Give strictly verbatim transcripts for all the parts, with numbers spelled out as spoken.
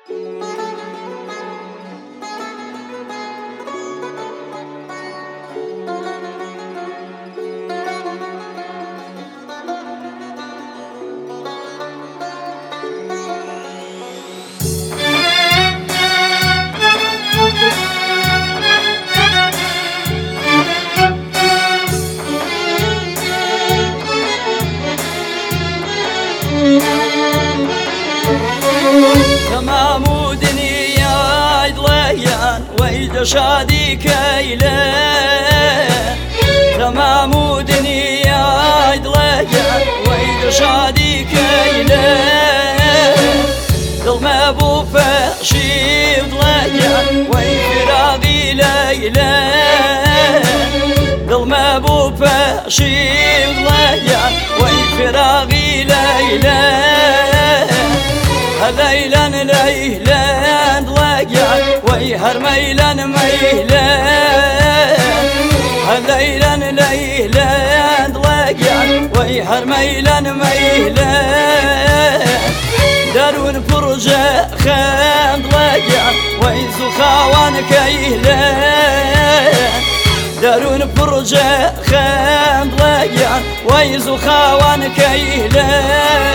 تمام دنيا ضليان ويد شادي كيله تمام دنيا ضليان ويد شادي كيله ظلم ابو فاشي ضليان ويفراغي ليله ظلم ابو فاشي ضليان ويفراغي ليله ليلا ليلا ضليان ويهر ميلا ميلا ليلا ليلا ضليان ويهر ميلا ميلا دارون فرجة خان ضليان ويزو خاوان كيلا دارون فرجة خان ضليان ويزو خاوان كيلا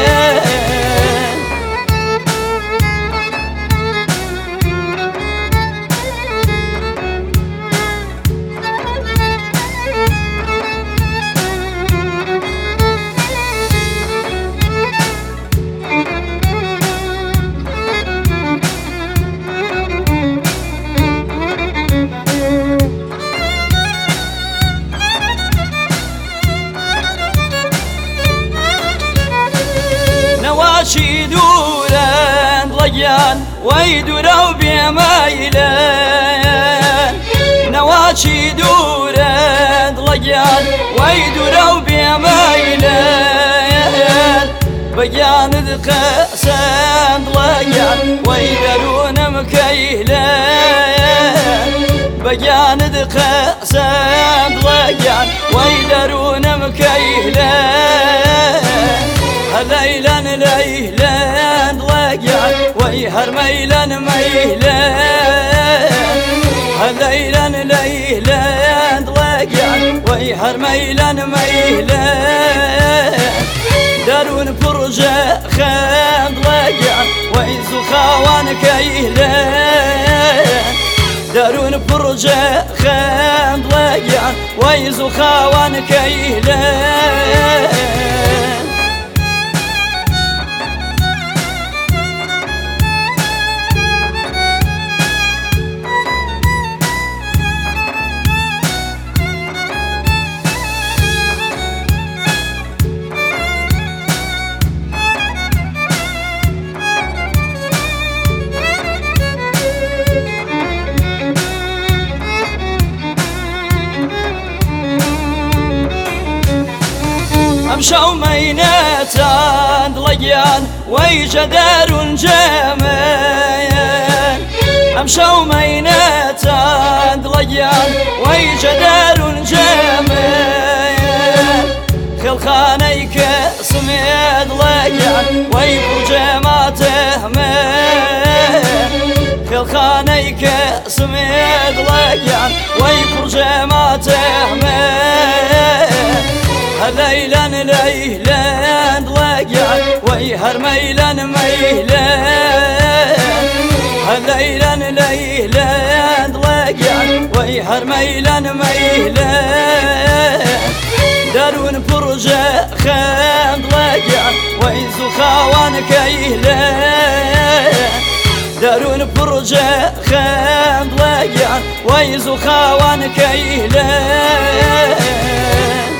نواشي دوران ضليان ويدوروا بميلان نواشي دوران ضليان ويدوروا بميلان بيان ذقسان ضليان ويدرون مكيلان بيان ذقسان ضليان ويدرون مكيلان ليلا ليلا ضليان ويهر ميلا ميلا ليلا ليلا ضليان ويهر ميلا ميلا دارون فرجة خان ضليان ويزو خاوان كيلا دارون فرجة خان ضليان ويزو خاوان كيلا أمشوا مينتان ضليان ويجدار جمال أمشوا مينتان ضليان ويجدار جمال خلخانيك سميد ضليان ويبرجماته مال خلخانيك سميد ضليان ويبرجماته مال ليلا ليلا ضليان ويهر ميلا ميلا ليلا ليلا ضليان ويهر ميلا ميلا دارون فرجة خان ضليان ويزو خاوان كيلا دارون فرجة خان ضليان ويزو خاوان كيلا